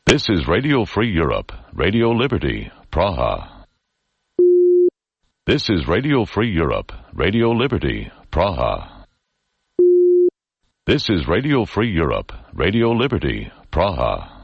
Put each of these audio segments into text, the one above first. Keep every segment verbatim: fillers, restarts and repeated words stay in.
This is Radio Free Europe, Radio Liberty, Praha. This is Radio Free Europe, Radio Liberty, Praha. This is Radio Free Europe, Radio Liberty, Praha.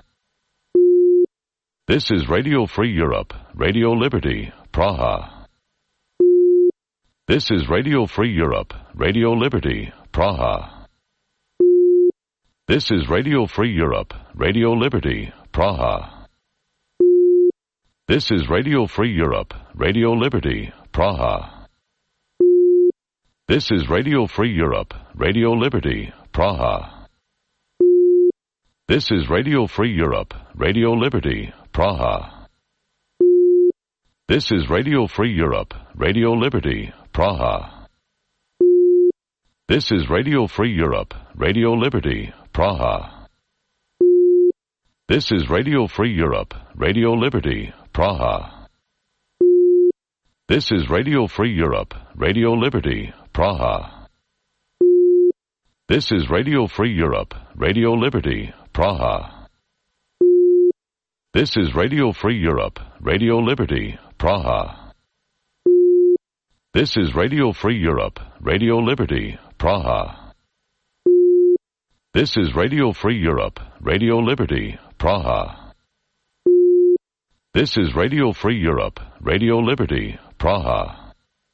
This is Radio Free Europe, Radio Liberty, Praha. This is Radio Free Europe, Radio Liberty, Praha. This is Radio Free Europe, Radio Liberty, Praha. This is Radio Free Europe, Radio Liberty, Praha. This is Radio Free Europe, Radio Liberty, Praha. This is Radio Free Europe, Radio Liberty, Praha. This is Radio Free Europe, Radio Liberty, Praha. This is Radio Free Europe, Radio Liberty, Praha. This is Radio Free Europe, Radio Liberty, Praha. This is Radio Free Europe, Radio Liberty, Praha. This is Radio Free Europe, Radio Liberty, Praha. This is Radio Free Europe, Radio Liberty, Praha. This is Radio Free Europe, Radio Liberty, Praha. This is Radio Free Europe, Radio Liberty, Praha. This is Radio Free Europe, Radio Liberty, Praha.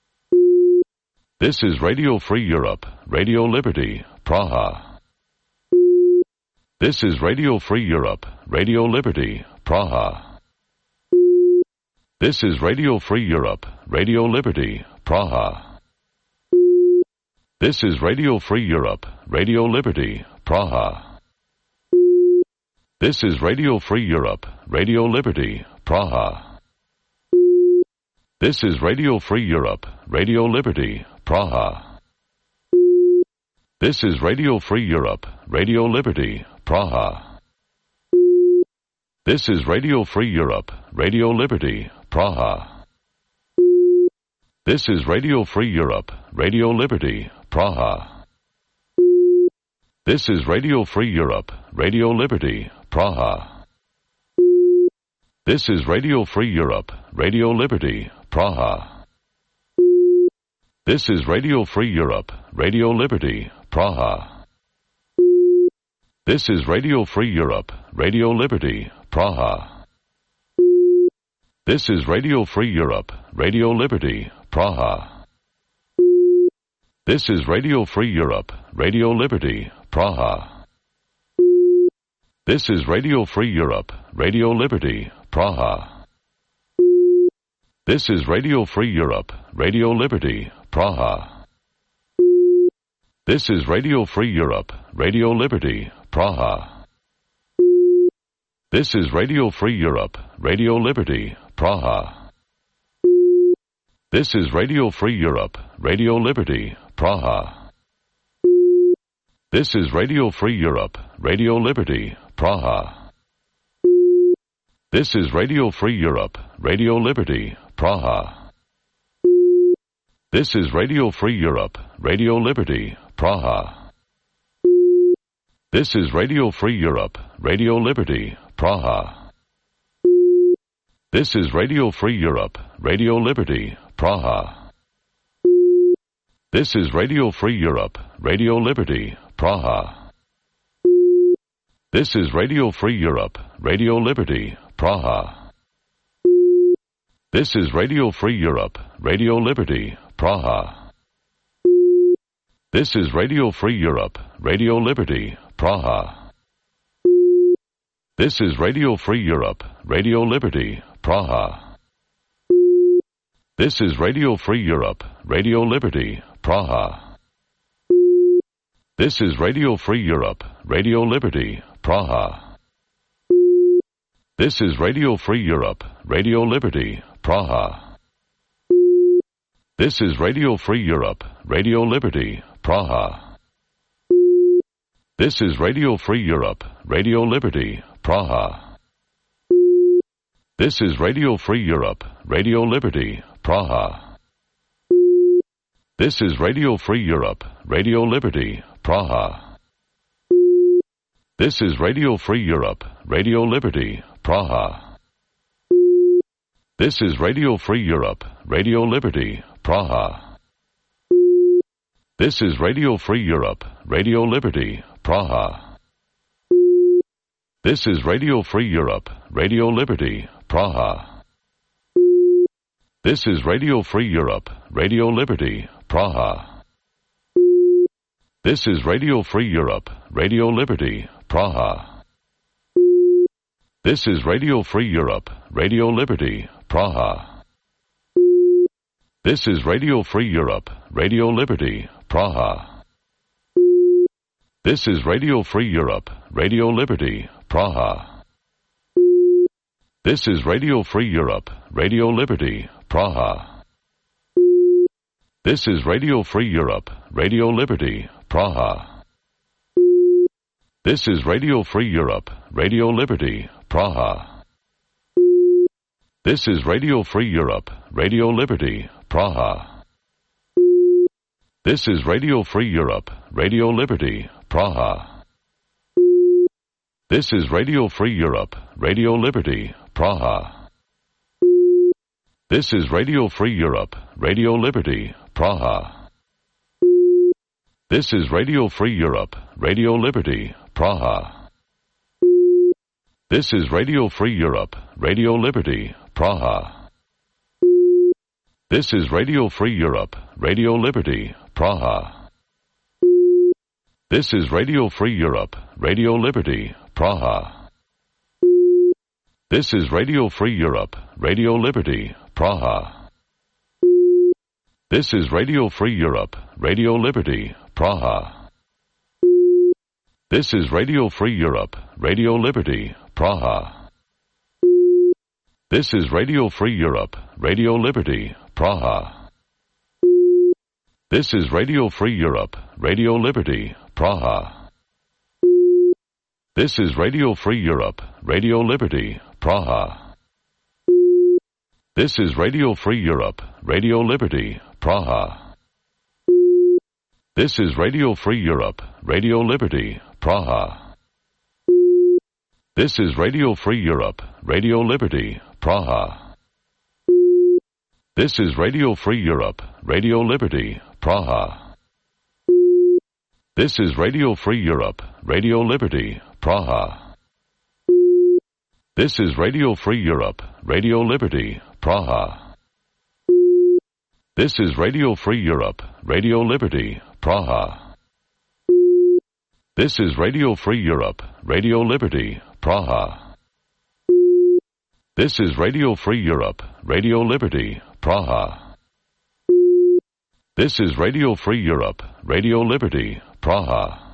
This is Radio Free Europe, Radio Liberty, Praha. This is Radio Free Europe, Radio Liberty, Praha. This is Radio Free Europe, Radio Liberty, Praha. This is Radio Free Europe, Radio Liberty, Praha. This is Radio Free Europe, Radio Liberty, Praha. This is Radio Free Europe, Radio Liberty, Praha. This is Radio Free Europe, Radio Liberty, Praha. This is Radio Free Europe, Radio Liberty, Praha. This is Radio Free Europe, Radio Liberty, Praha. This is Radio Free Europe, Radio Liberty, Praha. This is Radio Free Europe, Radio Liberty, Praha. This is Radio Free Europe, Radio Liberty, Praha. This is Radio Free Europe, Radio Liberty, Praha. This is Radio Free Europe, Radio Liberty, Praha. This is Radio Free Europe, Radio Liberty, Praha. This is Radio Free Europe, Radio Liberty, Praha. This is Radio Free Europe, Radio Liberty, Praha. This is Radio Free Europe, Radio Liberty, Praha. This is Radio Free Europe, Radio Liberty, Praha. This is Radio Free Europe, Radio Liberty, Praha. This is Radio Free Europe, Radio Liberty, Praha. This is Radio Free Europe, Radio Liberty, Praha. This is Radio Free Europe, Radio Liberty, Praha. This is Radio Free Europe, Radio Liberty, Praha. This is Radio Free Europe, Radio Liberty, Praha. This is Radio Free Europe, Radio Liberty, Praha. This is Radio Free Europe, Radio Liberty, Praha. This is Radio Free Europe, Radio Liberty, Praha. This is Radio Free Europe, Radio Liberty, Praha. This is Radio Free Europe, Radio Liberty, Praha. This is Radio Free Europe, Radio Liberty, Praha. This is Radio Free Europe, Radio Liberty, Praha. This is Radio Free Europe, Radio Liberty, Praha. This is Radio Free Europe, Radio Liberty, Praha. This is Radio Free Europe, Radio Liberty, Praha. This is Radio Free Europe, Radio Liberty, Praha. This is Radio Free Europe, Radio Liberty, Praha. This is Radio Free Europe, Radio Liberty, Praha. This is Radio Free Europe, Radio Liberty, Praha. This is Radio Free Europe, Radio Liberty, Praha. This is Radio Free Europe, Radio Liberty, Praha. This is Radio Free Europe, Radio Liberty, Praha. This is Radio Free Europe, Radio Liberty, Praha. This is Radio Free Europe, Radio Liberty, Praha. This is Radio Free Europe, Radio Liberty, Praha. This is Radio Free Europe, Radio Liberty, Praha. This is Radio Free Europe, Radio Liberty, Praha. This is Radio Free Europe, Radio Liberty, Praha. This is Radio Free Europe, Radio Liberty, Praha. This is Radio Free Europe, Radio Liberty, Praha. This is Radio Free Europe, Radio Liberty, Praha. This is Radio Free Europe, Radio Liberty, Praha. This is Radio Free Europe, Radio Liberty, Praha. This is Radio Free Europe, Radio Liberty, Praha. This is Radio Free Europe, Radio Liberty, Praha. This is Radio Free Europe, Radio Liberty, Praha. This is Radio Free Europe, Radio Liberty, Praha. This is Radio Free Europe, Radio Liberty, Praha. This is Radio Free Europe, Radio Liberty, Praha. This is Radio Free Europe, Radio Liberty, Praha. This is Radio Free Europe, Radio Liberty, Praha. This is Radio Free Europe, Radio Liberty, Praha. This is Radio Free Europe, Radio Liberty, Praha. This is Radio Free Europe, Radio Liberty, Praha. This is Radio Free Europe, Radio Liberty, Praha. This is Radio Free Europe, Radio Liberty, Praha. This is Radio Free Europe, Radio Liberty, Praha. This is Radio Free Europe, Radio Liberty, Praha. This is Radio Free Europe, Radio Liberty, Praha. This is Radio Free Europe, Radio Liberty, Praha. This is Radio Free Europe, Radio Liberty, Praha. This is Radio Free Europe, Radio Liberty, Praha. This is Radio Free Europe, Radio Liberty, Praha.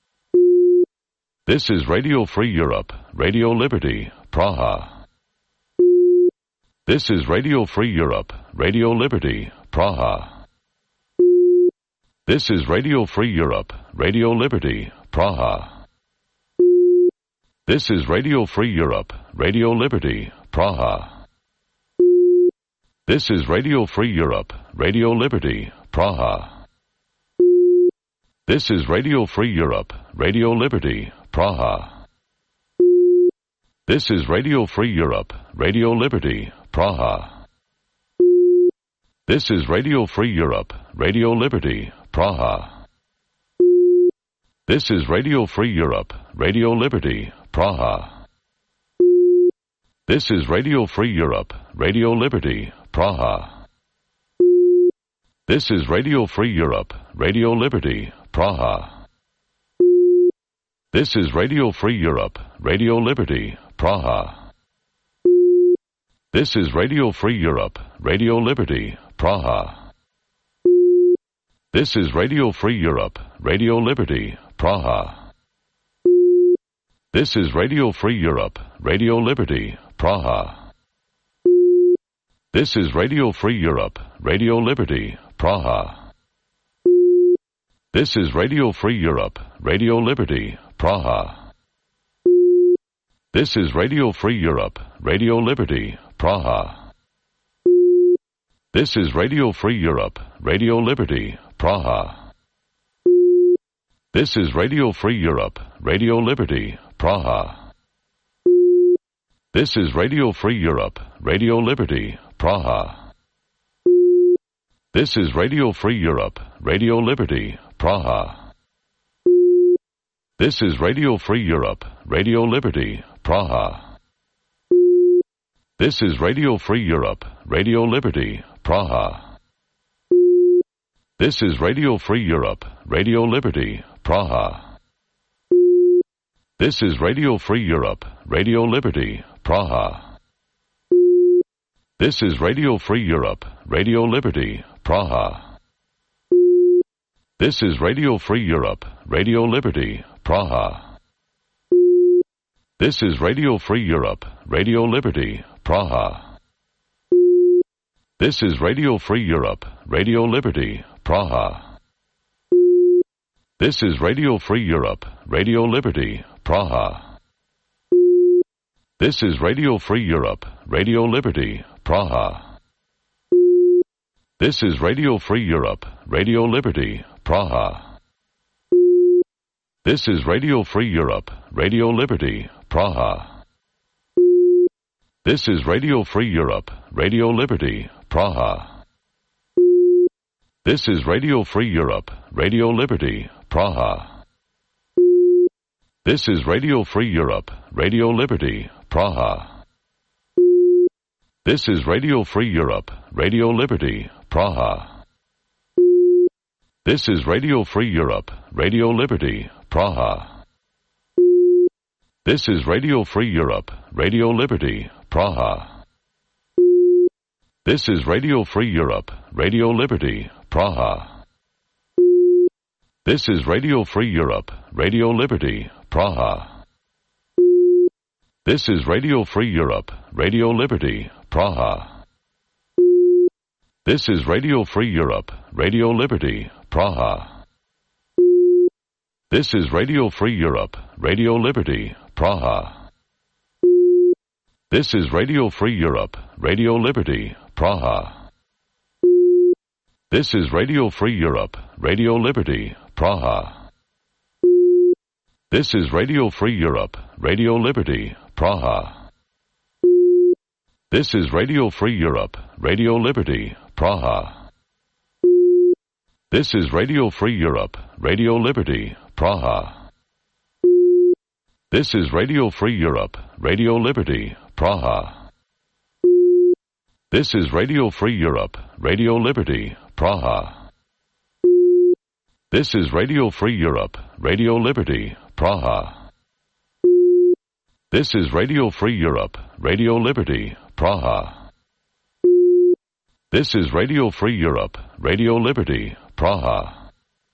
This is Radio Free Europe, Radio Liberty, Praha. This is Radio Free Europe, Radio Liberty, Praha. This is Radio Free Europe, Radio Liberty, Praha. This is Radio Free Europe, Radio Liberty, Praha. This is Radio Free Europe, Radio Liberty, Praha. This is Radio Free Europe, Radio Liberty, Praha. This is Radio Free Europe, Radio Liberty, Praha. This is Radio Free Europe, Radio Liberty, Praha. This is Radio Free Europe, Radio Liberty, Praha. This is Radio Free Europe, Radio Liberty, Praha. This is Radio Free Europe, Radio Liberty, Praha. This is Radio Free Europe, Radio Liberty, Praha. This is Radio Free Europe, Radio Liberty, Praha. This is Radio Free Europe, Radio Liberty, Praha. This is Radio Free Europe, Radio Liberty, Praha. This is Radio Free Europe, Radio Liberty, Praha. This is Radio Free Europe, Radio Liberty, Praha. This is Radio Free Europe, Radio Liberty, Praha. This is Radio Free Europe, Radio Liberty, Praha. This is Radio Free Europe, Radio Liberty, Praha. This is Radio Free Europe, Radio Liberty, Praha. This is Radio Free Europe, Radio Liberty, Praha. This is Radio Free Europe, Radio Liberty, Praha. This is Radio Free Europe, Radio Liberty, Praha. This is Radio Free Europe, Radio Liberty, Praha. This is Radio Free Europe, Radio Liberty, Praha. This is Radio Free Europe, Radio Liberty, Praha. This is Radio Free Europe, Radio Liberty, Praha. This is Radio Free Europe, Radio Liberty, Praha. This is Radio Free Europe, Radio Liberty, Praha. This is Radio Free Europe, Radio Liberty, Praha. This is Radio Free Europe, Radio Liberty, Praha. This is Radio Free Europe, Radio Liberty, Praha. This is Radio Free Europe, Radio Liberty, Praha. This is Radio Free Europe, Radio Liberty, Praha. This is Radio Free Europe, Radio Liberty, Praha. This is Radio Free Europe, Radio Liberty, Praha. This is Radio Free Europe, Radio Liberty, Praha. This is Radio Free Europe, Radio Liberty, Praha. This is Radio Free Europe, Radio Liberty, Praha. This is Radio Free Europe, Radio Liberty, Praha. This is Radio Free Europe, Radio Liberty, Praha. This is Radio Free Europe, Radio Liberty, Praha. This is Radio Free Europe, Radio Liberty, Praha. This is Radio Free Europe, Radio Liberty, Praha. This is Radio Free Europe, Radio Liberty, Praha. This is Radio Free Europe, Radio Liberty, Praha. This is Radio Free Europe, Radio Liberty, Praha. This is Radio Free Europe, Radio Liberty, Praha. This is Radio Free Europe, Radio Liberty, Praha. This is Radio Free Europe, Radio Liberty, Praha. This is Radio Free Europe, Radio Liberty, Praha. This is Radio Free Europe, Radio Liberty, Praha. This is Radio Free Europe, Radio Liberty, Praha. This is Radio Free Europe, Radio Liberty, Praha.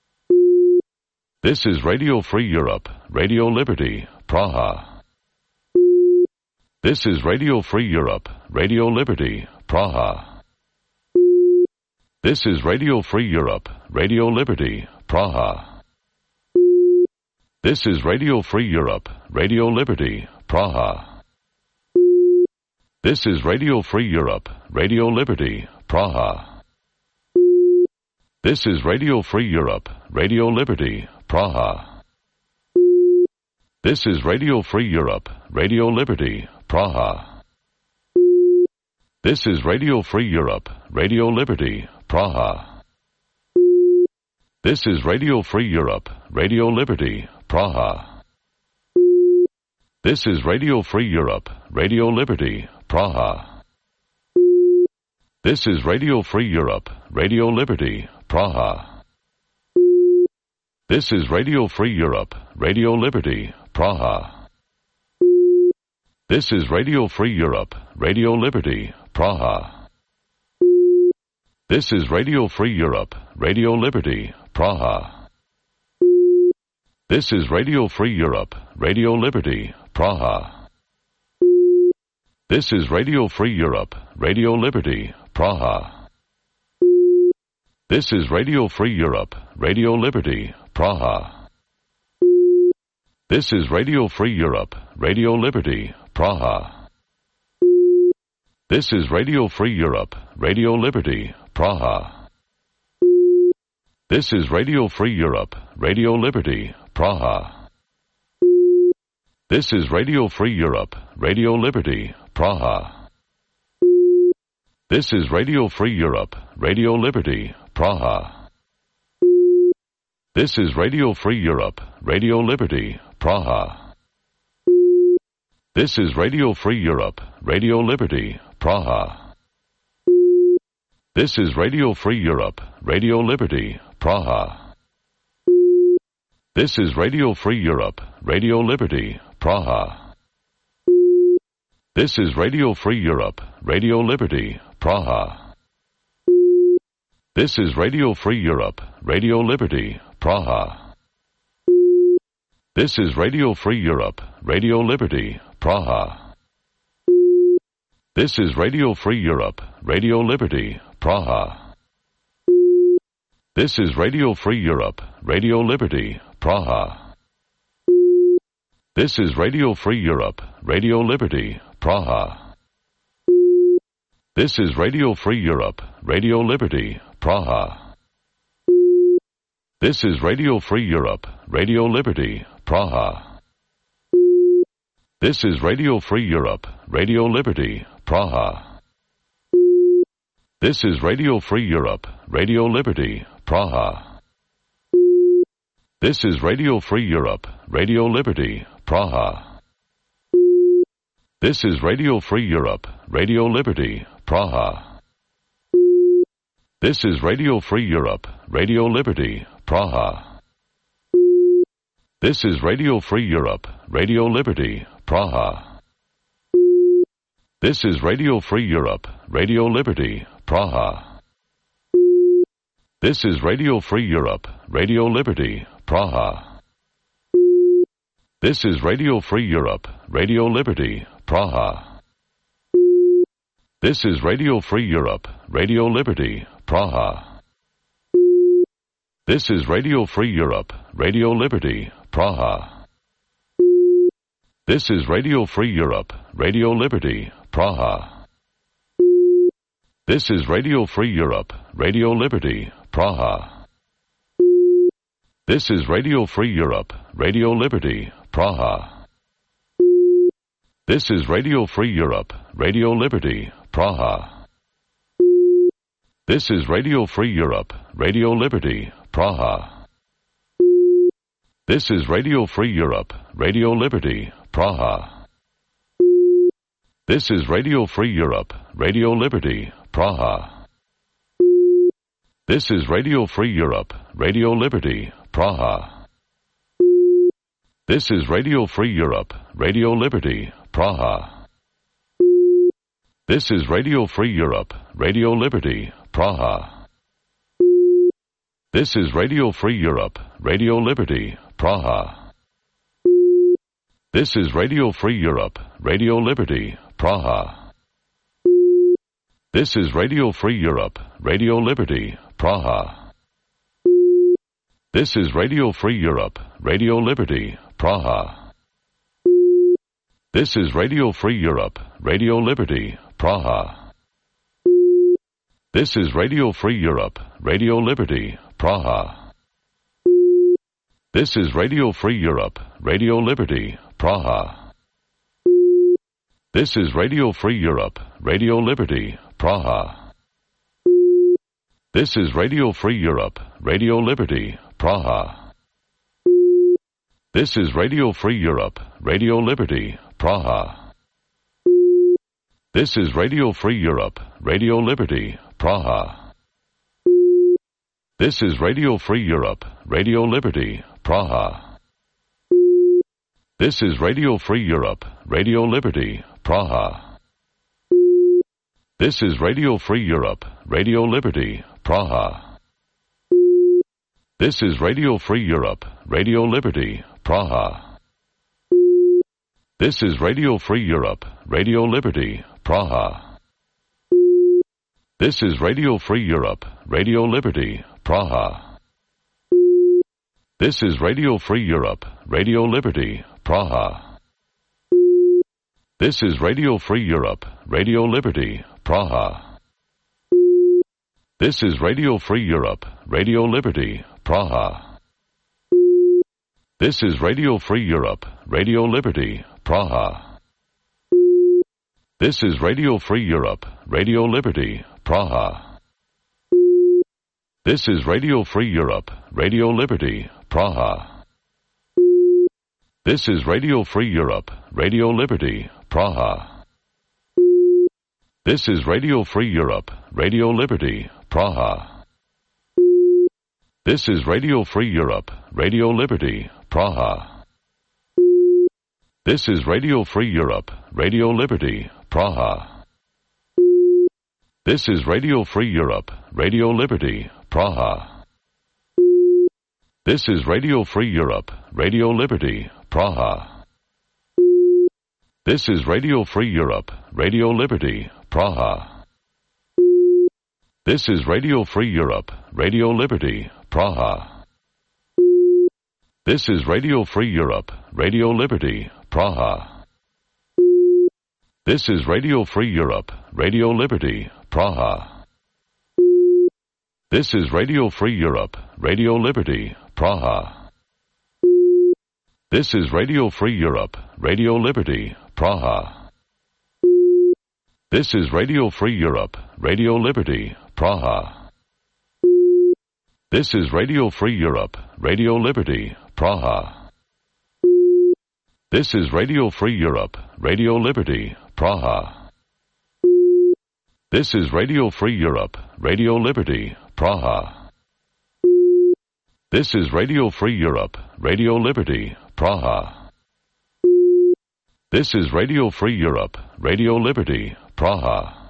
This is Radio Free Europe, Radio Liberty, Praha. This is Radio Free Europe, Radio Liberty, Praha. This is Radio Free Europe, Radio Liberty, Praha. This is Radio Free Europe, Radio Liberty, Praha. This is Radio Free Europe, Radio Liberty, Praha. This is Radio Free Europe, Radio Liberty, Praha. This is Radio Free Europe, Radio Liberty, Praha. This is Radio Free Europe, Radio Liberty, Praha. This is Radio Free Europe, Radio Liberty, Praha. This is Radio Free Europe, Radio Liberty, Praha. This is Radio Free Europe, Radio Liberty, Praha. This is Radio Free Europe, Radio Liberty, Praha. This is Radio Free Europe, Radio Liberty, Praha. This is Radio Free Europe, Radio Liberty, Praha. This is Radio Free Europe, Radio Liberty, Praha. This is Radio Free Europe, Radio Liberty, Praha. This is Radio Free Europe, Radio Liberty, Praha. This is Radio Free Europe, Radio Liberty, Praha. This is Radio Free Europe, Radio Liberty, Praha. This is Radio Free Europe, Radio Liberty, Praha. This is Radio Free Europe, Radio Liberty, Praha. This is Radio Free Europe, Radio Liberty, Praha. This is Radio Free Europe, Radio Liberty, Praha. This is Radio Free Europe, Radio Liberty, Praha. This is Radio Free Europe, Radio Liberty, Praha. This is Radio Free Europe, Radio Liberty, Praha. This is Radio Free Europe, Radio Liberty, Praha. This is Radio Free Europe, Radio Liberty, Praha. This is Radio Free Europe, Radio Liberty, Praha. This is Radio Free Europe, Radio Liberty, Praha. This is Radio Free Europe, Radio Liberty, Praha. This is Radio Free Europe, Radio Liberty, Praha. This is Radio Free Europe, Radio Liberty, Praha. This is Radio Free Europe, Radio Liberty, Praha. This is Radio Free Europe, Radio Liberty, Praha. This is Radio Free Europe, Radio Liberty, Praha. This is Radio Free Europe, Radio Liberty, Praha. This is Radio Free Europe, Radio Liberty, Praha. This is Radio Free Europe, Radio Liberty, Praha. This is Radio Free Europe, Radio Liberty, Praha. This is Radio Free Europe, Radio Liberty, Praha. This is Radio Free Europe, Radio Liberty, Praha. This is Radio Free Europe, Radio Liberty, Praha. This is Radio Free Europe, Radio Liberty, Praha. This is Radio Free Europe, Radio Liberty, Praha. This is Radio Free Europe, Radio Liberty, Praha. This is Radio Free Europe, Radio Liberty, Praha. This is Radio Free Europe, Radio Liberty, Praha. This is Radio Free Europe, Radio Liberty, Praha. This is Radio Free Europe, Radio Liberty, Praha. This is Radio Free Europe, Radio Liberty, Praha. This is Radio Free Europe, Radio Liberty, Praha. This is Radio Free Europe, Radio Liberty, Praha. This is Radio Free Europe, Radio Liberty, Praha. This is Radio Free Europe, Radio Liberty, Praha. This is Radio Free Europe, Radio Liberty, Praha. This is Radio Free Europe, Radio Liberty, Praha. This is Radio Free Europe, Radio Liberty, Praha. This is Radio Free Europe, Radio Liberty, Praha. This is Radio Free Europe, Radio Liberty, Praha. This is Radio Free Europe, Radio Liberty, Praha. This is Radio Free Europe, Radio Liberty, Praha. This is Radio Free Europe, Radio Liberty, Praha. This is Radio Free Europe, Radio Liberty, Praha. This is Radio Free Europe, Radio Liberty, Praha. This is Radio Free Europe, Radio Liberty, Praha. This is Radio Free Europe, Radio Liberty, Praha. This is Radio Free Europe, Radio Liberty, Praha. This is Radio Free Europe, Radio Liberty, Praha. This is Radio Free Europe, Radio Liberty, Praha. This is Radio Free Europe, Radio Liberty, Praha. This is Radio Free Europe, Radio Liberty, Praha. This is Radio Free Europe, Radio Liberty, Praha. This is Radio Free Europe, Radio Liberty, Praha. This is Radio Free Europe, Radio Liberty, Praha. This is Radio Free Europe, Radio Liberty, Praha. This is Radio Free Europe, Radio Liberty, Praha. This is Radio Free Europe, Radio Liberty, Praha. This is Radio Free Europe, Radio Liberty, Praha. This is Radio Free Europe, Radio Liberty, Praha. This is Radio Free Europe, Radio Liberty, Praha. This is Radio Free Europe, Radio Liberty, Praha. This is Radio Free Europe, Radio Liberty, Praha. This is Radio Free Europe, Radio Liberty, Praha. This is Radio Free Europe, Radio Liberty, Praha. This is Radio Free Europe, Radio Liberty, Praha. This is Radio Free Europe, Radio Liberty, Praha. This is Radio Free Europe, Radio Liberty, Praha. This is Radio Free Europe, Radio Liberty, Praha. This is Radio Free Europe, Radio Liberty, Praha. This is Radio Free Europe, Radio Liberty, Praha. This is Radio Free Europe, Radio Liberty, Praha. This is Radio Free Europe, Radio Liberty, Praha. This is Radio Free Europe, Radio Liberty, Praha. This is Radio Free Europe, Radio Liberty, Praha. This is Radio Free Europe, Radio Liberty, Praha.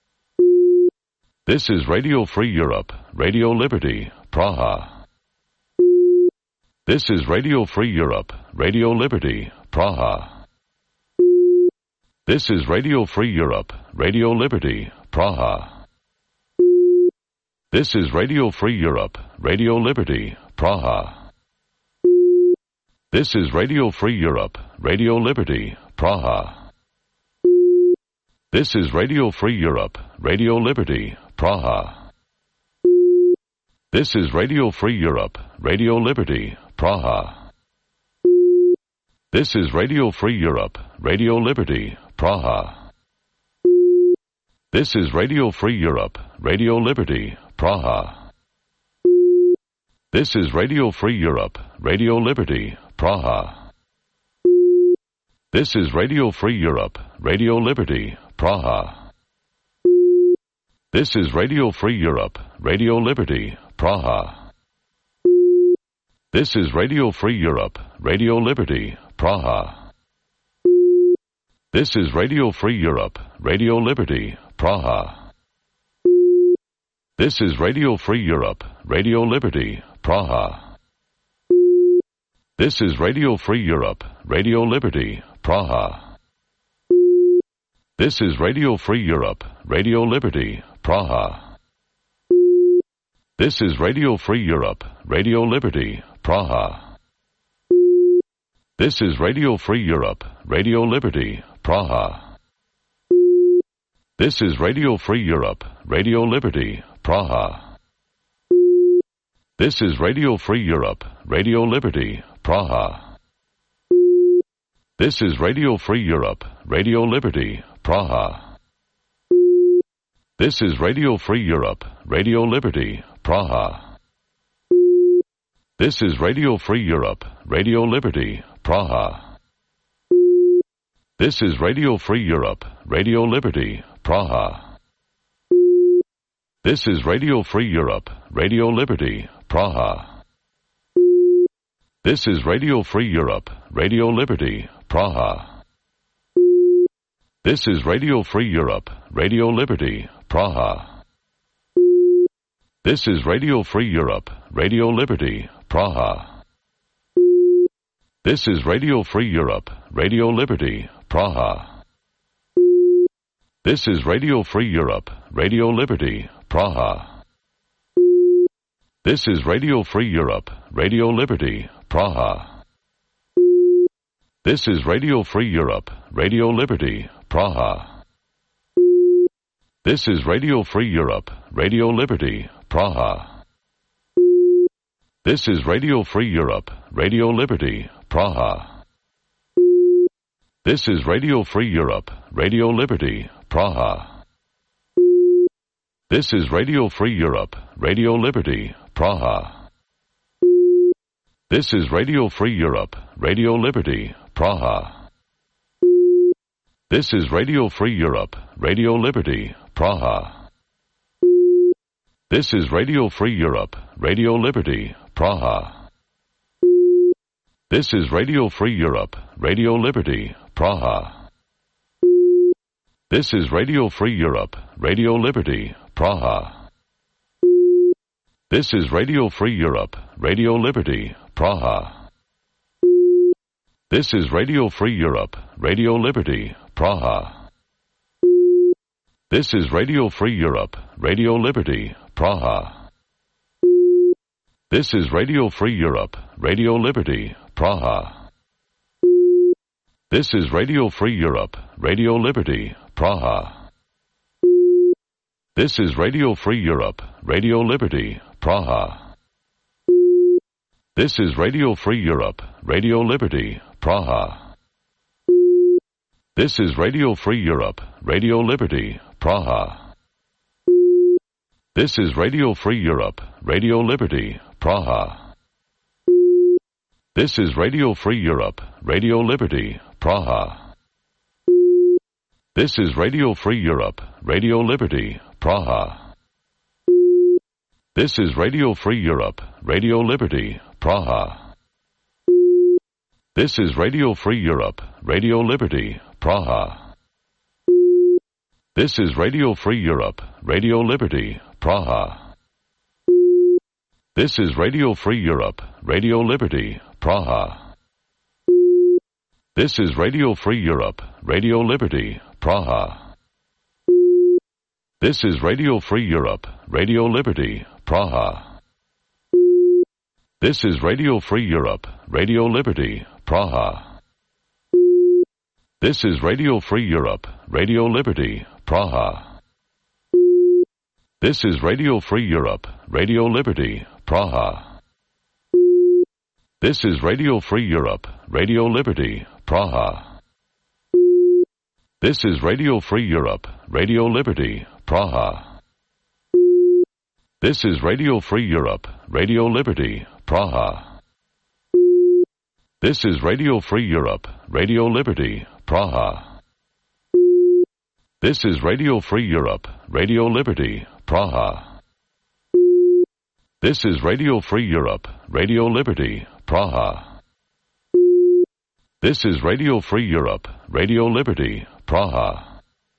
This is Radio Free Europe, Radio Liberty, Praha. This is Radio Free Europe, Radio Liberty, Praha. This is Radio Free Europe, Radio Liberty, Praha. This is Radio Free Europe, Radio Liberty, Praha. This is Radio Free Europe, Radio Liberty, Praha. This is Radio Free Europe, Radio Liberty, Praha. This is Radio Free Europe, Radio Liberty, Praha. This is Radio Free Europe, Radio Liberty, Praha. This is Radio Free Europe, Radio Liberty, Praha. This is Radio Free Europe, Radio Liberty, Praha. This is Radio Free Europe, Radio Liberty, Praha. This is Radio Free Europe, Radio Liberty, Praha. This is Radio Free Europe, Radio Liberty, Praha. This is Radio Free Europe, Radio Liberty, Praha. This is Radio Free Europe, Radio Liberty, Praha. This is Radio Free Europe, Radio Liberty, Praha. This is Radio Free Europe, Radio Liberty, Praha. This is Radio Free Europe, Radio Liberty, Praha. This is Radio Free Europe, Radio Liberty, Praha. This is Radio Free Europe, Radio Liberty, Praha. This is Radio Free Europe, Radio Liberty, Praha. This is Radio Free Europe, Radio Liberty, Praha. This is Radio Free Europe, Radio Liberty, Praha. This is Radio Free Europe, Radio Liberty, Praha. This is Radio Free Europe, Radio Liberty, Praha. This is Radio Free Europe, Radio Liberty, Praha. This is Radio Free Europe, Radio Liberty, Praha. This is Radio Free Europe, Radio Liberty, Praha. This is Radio Free Europe, Radio Liberty, Praha. This is Radio Free Europe, Radio Liberty, Praha. This is Radio Free Europe, Radio Liberty, Praha. This is Radio Free Europe, Radio Liberty, Praha. This is Radio Free Europe, Radio Liberty, Praha. This is Radio Free Europe, Radio Liberty, Praha. This is Radio Free Europe, Radio Liberty, Praha. This is Radio Free Europe, Radio Liberty, Praha. This is Radio Free Europe, Radio Liberty, Praha. This is Radio Free Europe, Radio Liberty, Praha. This is Radio Free Europe, Radio Liberty, Praha. This is Radio Free Europe, Radio Liberty, Praha. This is Radio Free Europe, Radio Liberty, Praha. This is Radio Free Europe, Radio Liberty, Praha. This is Radio Free Europe, Radio Liberty, Praha. This is Radio Free Europe, Radio Liberty, Praha. This is Radio Free Europe, Radio Liberty, Praha. This is Radio Free Europe, Radio Liberty, Praha. This is Radio Free Europe, Radio Liberty, Praha. This is Radio Free Europe, Radio Liberty, Praha. This is Radio Free Europe, Radio Liberty, Praha. This is Radio Free Europe, Radio Liberty, Praha. This is Radio Free Europe, Radio Liberty, Praha. This is Radio Free Europe, Radio Liberty, Praha. This is Radio Free Europe, Radio Liberty, Praha. This is Radio Free Europe, Radio Liberty, Praha. This is Radio Free Europe, Radio Liberty, Praha. This is Radio Free Europe, Radio Liberty, Praha. This is Radio Free Europe, Radio Liberty, Praha. This is Radio Free Europe, Radio Liberty, Praha. This is Radio Free Europe, Radio Liberty, Praha. This is Radio Free Europe, Radio Liberty, Praha. This is Radio Free Europe, Radio Liberty, Praha. This is Radio Free Europe, Radio Liberty, Praha. This is Radio Free Europe, Radio Liberty, Praha. This is Radio Free Europe, Radio Liberty, Praha. This is Radio Free Europe, Radio Liberty, Praha. This is Radio Free Europe, Radio Liberty, Praha. This is Radio Free Europe, Radio Liberty, Praha. This is Radio Free Europe, Radio Liberty, Praha. This is Radio Free Europe, Radio Liberty, Praha.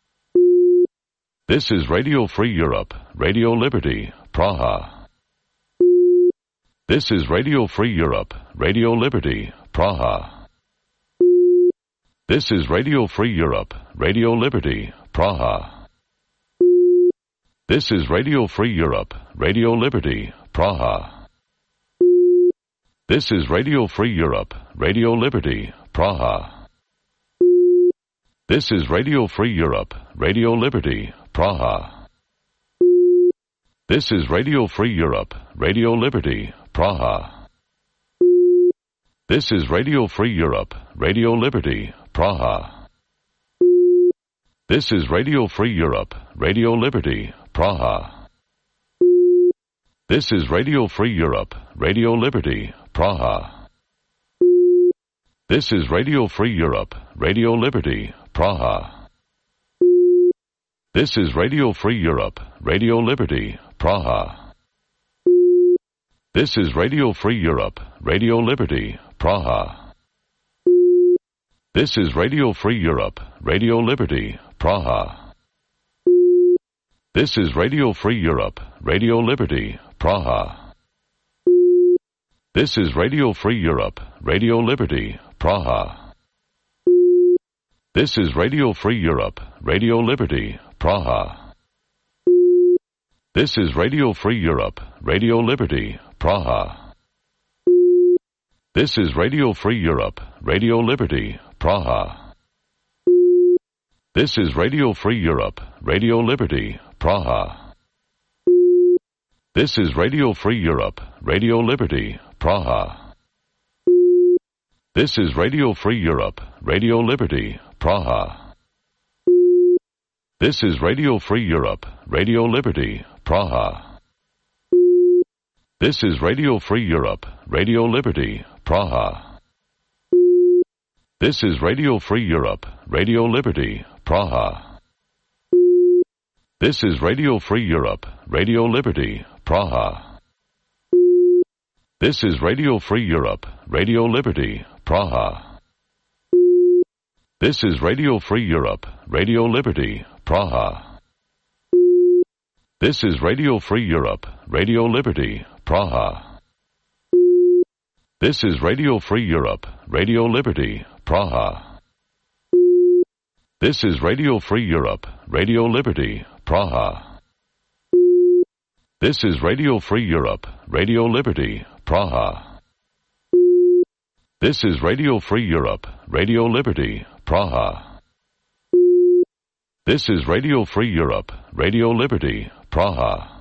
This is Radio Free Europe, Radio Liberty, Praha. This is Radio Free Europe, Radio Liberty, Praha. This is Radio Free Europe, Radio Liberty, Praha. This is Radio Free Europe, Radio Liberty, Praha. This is Radio Free Europe, Radio Liberty, Praha. This is Radio Free Europe, Radio Liberty, Praha. This is Radio Free Europe, Radio Liberty, Praha. This is Radio Free Europe, Radio Liberty, Praha. This is Radio Free Europe, Radio Liberty, Praha. This is Radio Free Europe, Radio Liberty, Praha. This is Radio Free Europe, Radio Liberty, Praha. This is Radio Free Europe, Radio Liberty, Praha. This is Radio Free Europe, Radio Liberty, Praha. This is Radio Free Europe, Radio Liberty, Praha. This is Radio Free Europe, Radio Liberty, Praha. This is Radio Free Europe, Radio Liberty, Praha. This is Radio Free Europe, Radio Liberty, Praha. This is Radio Free Europe, Radio Liberty, Praha. This is Radio Free Europe, Radio Liberty, Praha. This is Radio Free Europe, Radio Liberty, Praha. This is Radio Free Europe, Radio Liberty, Praha. This is Radio Free Europe, Radio Liberty, Praha. This is Radio Free Europe, Radio Liberty, Praha. This is Radio Free Europe, Radio Liberty, Praha. This is Radio Free Europe, Radio Liberty, Praha. This is Radio Free Europe, Radio Liberty, Praha. This is Radio Free Europe, Radio Liberty, Praha. This is Radio Free Europe, Radio Liberty, Praha. This is Radio Free Europe, Radio Liberty, Praha. This is Radio Free Europe, Radio Liberty, Praha. This is Radio Free Europe, Radio Liberty, Praha. This is Radio Free Europe, Radio Liberty, Praha. This is Radio Free Europe, Radio Liberty, Praha. This is Radio Free Europe, Radio Liberty, Praha.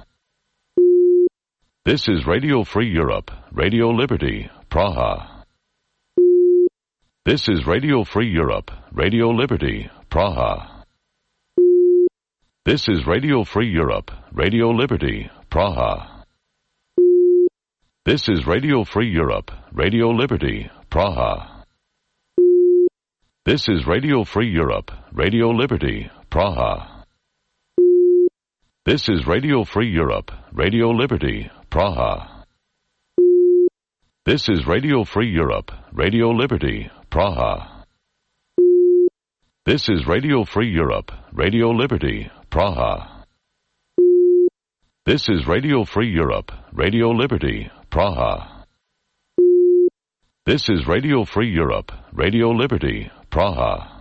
This is Radio Free Europe, Radio Liberty, Praha. This is Radio Free Europe, Radio Liberty, Praha. This is Radio Free Europe, Radio Liberty, Praha. This is Radio Free Europe, Radio Liberty, Praha. This is Radio Free Europe, Radio Liberty, Praha. This is Radio Free Europe, Radio Liberty, Praha. This is Radio Free Europe, Radio Liberty, Praha. This is Radio Free Europe, Radio Liberty, Praha. This is Radio Free Europe, Radio Liberty, Praha. This is Radio Free Europe, Radio Liberty, Praha.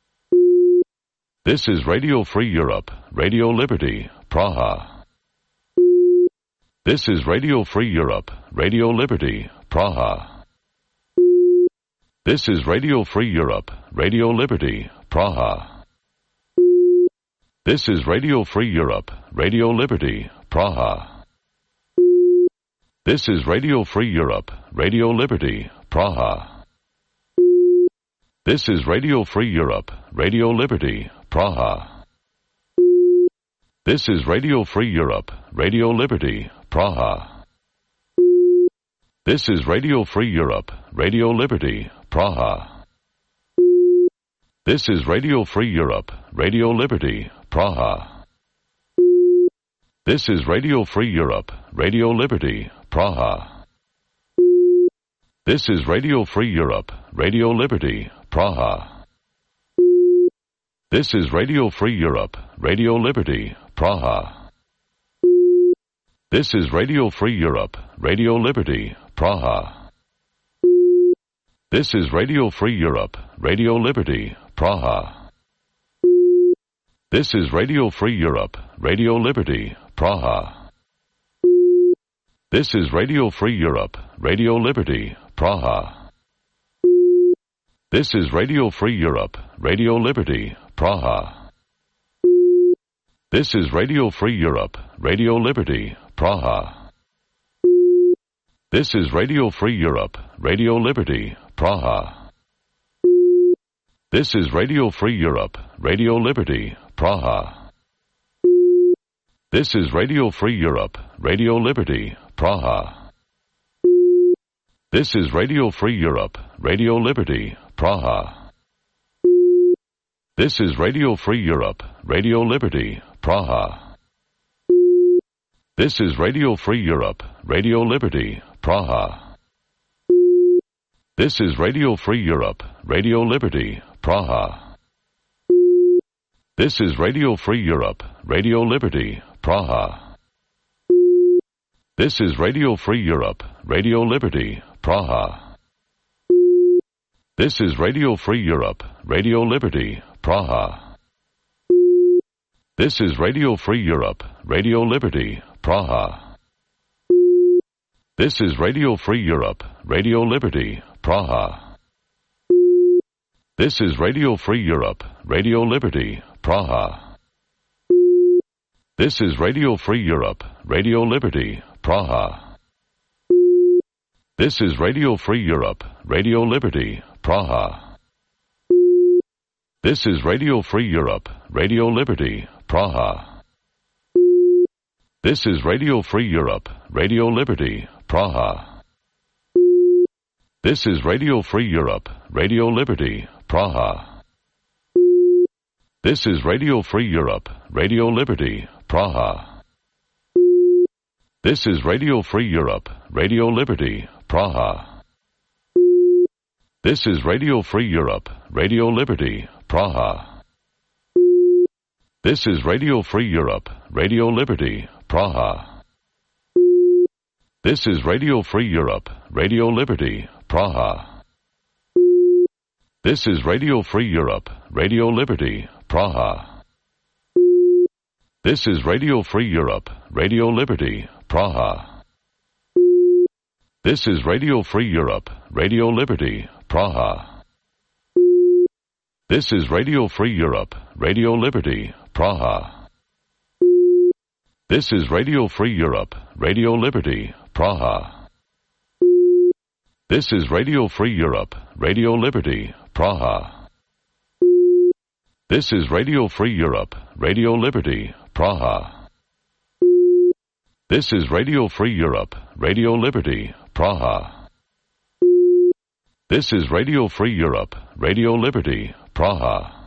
This is Radio Free Europe, Radio Liberty, Praha. This is Radio Free Europe, Radio Liberty, Praha. This is Radio Free Europe, Radio Liberty, Praha. This is Radio Free Europe, Radio Liberty, Praha. This is Radio Free Europe, Radio Liberty, Praha. This is Radio Free Europe, Radio Liberty, Praha. This is Radio Free Europe, Radio Liberty, Praha. This is Radio Free Europe, Radio Liberty, Praha. This is Radio Free Europe, Radio Liberty, Praha. This is Radio Free Europe, Radio Liberty, Praha. This is Radio Free Europe, Radio Liberty, Praha. This is Radio Free Europe, Radio Liberty, Praha. This is Radio Free Europe, Radio Liberty, Praha. This is Radio Free Europe, Radio Liberty, Praha. This is Radio Free Europe, Radio Liberty, Praha. This is Radio Free Europe, Radio Liberty, Praha. This is Radio Free Europe, Radio Liberty, Praha. This is Radio Free Europe, Radio Liberty, Praha. This is Radio Free Europe, Radio Liberty, Praha. This is Radio Free Europe, Radio Liberty, Praha. This is Radio Free Europe, Radio Liberty, Praha. This is Radio Free Europe, Radio Liberty, Praha. This is Radio Free Europe, Radio Liberty, Praha. This is Radio Free Europe, Radio Liberty, Praha. This is Radio Free Europe, Radio Liberty, Praha. This is Radio Free Europe, Radio Liberty, Praha. This is Radio Free Europe, Radio Liberty, Praha. This is Radio Free Europe, Radio Liberty, Praha. This is Radio Free Europe, Radio Liberty, Praha. This is Radio Free Europe, Radio Liberty, Praha. This is Radio Free Europe, Radio Liberty, Praha. This is Radio Free Europe, Radio Liberty, Praha. This is Radio Free Europe, Radio Liberty, Praha. This is Radio Free Europe, Radio Liberty, Praha. This is Radio Free Europe, Radio Liberty, Praha. This is Radio Free Europe, Radio Liberty, Praha. This is Radio Free Europe, Radio Liberty, Praha. This is Radio Free Europe, Radio Liberty, Praha. This is Radio Free Europe, Radio Liberty, Praha. This is Radio Free Europe, Radio Liberty, Praha. This is Radio Free Europe, Radio Liberty, Praha. This is Radio Free Europe, Radio Liberty, Praha. This is Radio Free Europe, Radio Liberty, Praha. This is Radio Free Europe, Radio Liberty, Praha. This is Radio Free Europe, Radio Liberty, Praha. This is Radio Free Europe, Radio Liberty, Praha. This is Radio Free Europe, Radio Liberty, Praha. This is Radio Free Europe, Radio Liberty, Praha. This is Radio Free Europe, Radio Liberty, Praha. This is Radio Free Europe, Radio Liberty, Praha.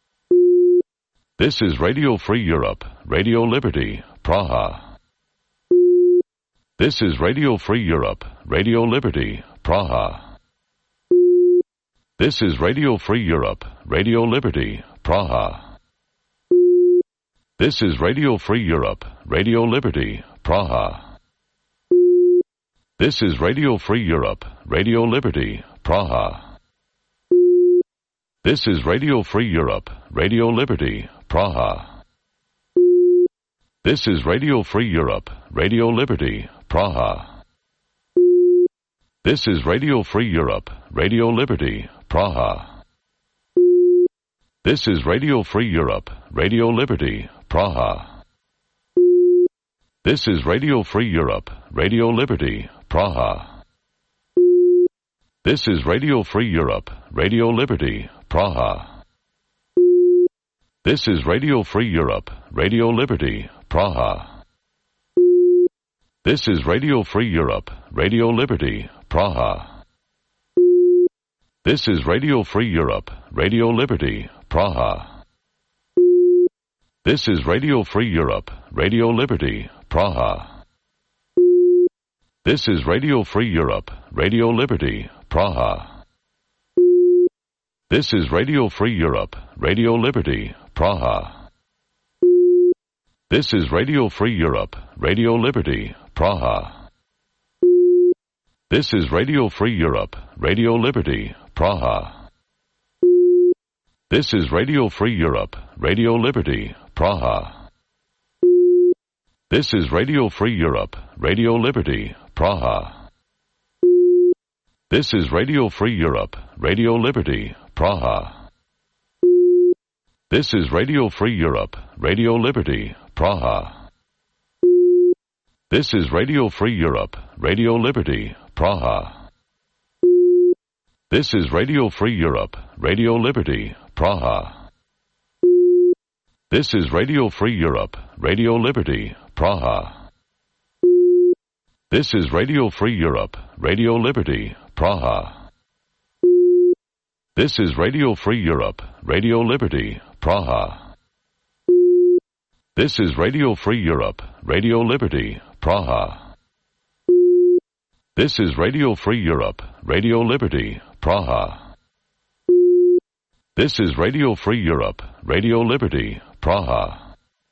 This is Radio Free Europe, Radio Liberty, Praha. This is Radio Free Europe, Radio Liberty, Praha. This is Radio Free Europe, Radio Liberty, Praha. This is Radio Free Europe, Radio Liberty, Praha. This is Radio Free Europe, Radio Liberty, Praha. This is Radio Free Europe, Radio Liberty, Praha. This is Radio Free Europe, Radio Liberty, Praha. This is Radio Free Europe, Radio Liberty, Praha. This is Radio Free Europe, Radio Liberty, Praha. This is Radio Free Europe, Radio Liberty, Praha. This is Radio Free Europe, Radio Liberty, Praha. This is Radio Free Europe, Radio Liberty, Praha. This is Radio Free Europe, Radio Liberty, Praha. This is Radio Free Europe, Radio Liberty, Praha. This is Radio Free Europe, Radio Liberty, Praha. This is Radio Free Europe, Radio Liberty, Praha. This is Radio Free Europe, Radio Liberty, Praha. This is Radio Free Europe, Radio Liberty, Praha. This is Radio Free Europe, Radio Liberty, Praha. This is Radio Free Europe, Radio Liberty, Praha. This is Radio Free Europe, Radio Liberty, Praha. This is Radio Free Europe, Radio Liberty, Praha. This is Radio Free Europe, Radio Liberty, Praha. This is Radio Free Europe, Radio Liberty, Praha. This is Radio Free Europe, Radio Liberty, Praha. This is Radio Free Europe, Radio Liberty, Praha. This is Radio Free Europe, Radio Liberty, Praha. This is Radio Free Europe, Radio Liberty, Praha. This is Radio Free Europe, Radio Liberty, Praha. This is Radio Free Europe, Radio Liberty, Praha. This is Radio Free Europe, Radio Liberty, Praha.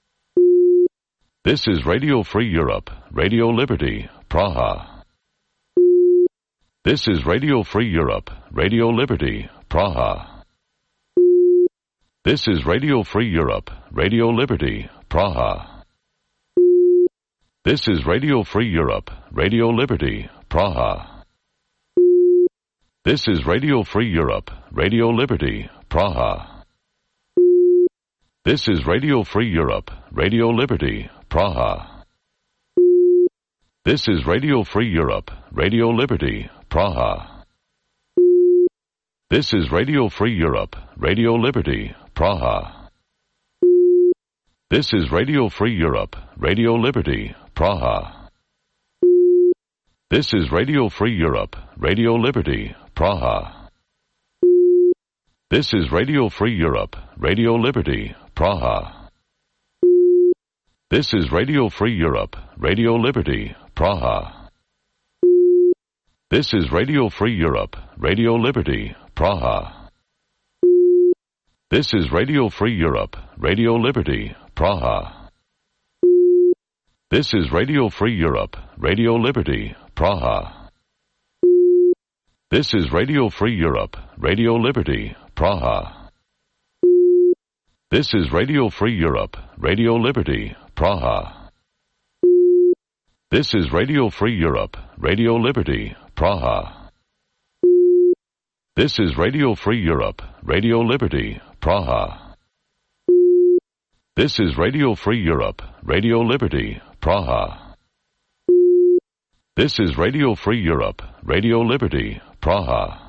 This is Radio Free Europe, Radio Liberty, Praha. This is Radio Free Europe, Radio Liberty, Praha. This is Radio Free Europe, Radio Liberty, Praha. This is Radio Free Europe, Radio Liberty, Praha. This is Radio Free Europe, Radio Liberty, Praha. This is Radio Free Europe, Radio Liberty, Praha. This is Radio Free Europe, Radio Liberty, Praha. This is Radio Free Europe, Radio Liberty, Praha. This is Radio Free Europe, Radio Liberty, Praha. This is Radio Free Europe, Radio Liberty, Praha. This is Radio Free Europe, Radio Liberty, Praha. This is Radio Free Europe, Radio Liberty, Praha. This is Radio Free Europe, Radio Liberty, Praha. This is Radio Free Europe, Radio Liberty, Praha. This is Radio Free Europe, Radio Liberty, Praha. This is Radio Free Europe, Radio Liberty, Praha. This is Radio Free Europe, Radio Liberty, Praha. This is Radio Free Europe, Radio Liberty, Praha. This is Radio Free Europe, Radio Liberty, Praha. This is Radio Free Europe, Radio Liberty, Praha. This is Radio Free Europe, Radio Liberty, Praha.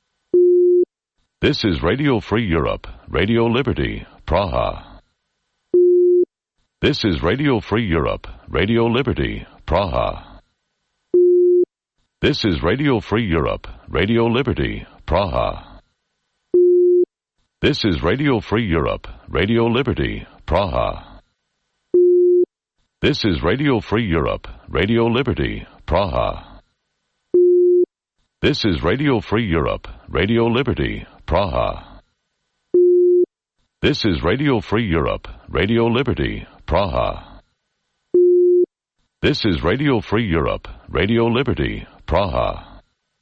This is Radio Free Europe, Radio Liberty, Praha. This is Radio Free Europe, Radio Liberty, Praha. This is Radio Free Europe, Radio Liberty, Praha. This is Radio Free Europe, Radio Liberty, Praha. This is Radio Free Europe, Radio Liberty, Praha. This is Radio Free Europe, Radio Liberty, Praha. This is Radio Free Europe, Radio Liberty, Praha. This is Radio Free Europe, Radio Liberty, Praha.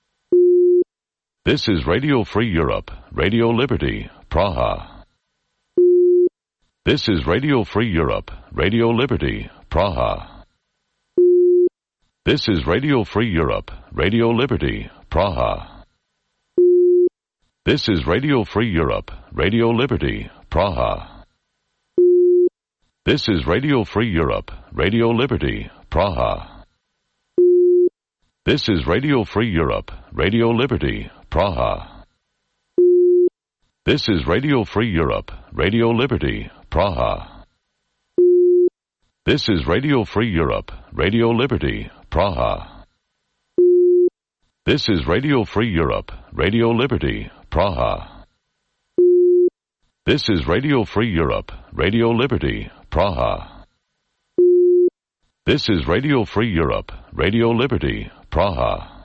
This is Radio Free Europe, Radio Liberty, Praha. This is Radio Free Europe, Radio Liberty, Praha. This is Radio Free Europe, Radio Liberty, Praha. This is Radio Free Europe, Radio Liberty, Praha. This is Radio Free Europe, Radio Liberty, Praha. This is Radio Free Europe, Radio Liberty, Praha. This is Radio Free Europe, Radio Liberty, Praha. This is Radio Free Europe, Radio Liberty, Praha. This is Radio Free Europe, Radio Liberty, Praha. This is Radio Free Europe, Radio Liberty, Praha. This is Radio Free Europe, Radio Liberty, Praha.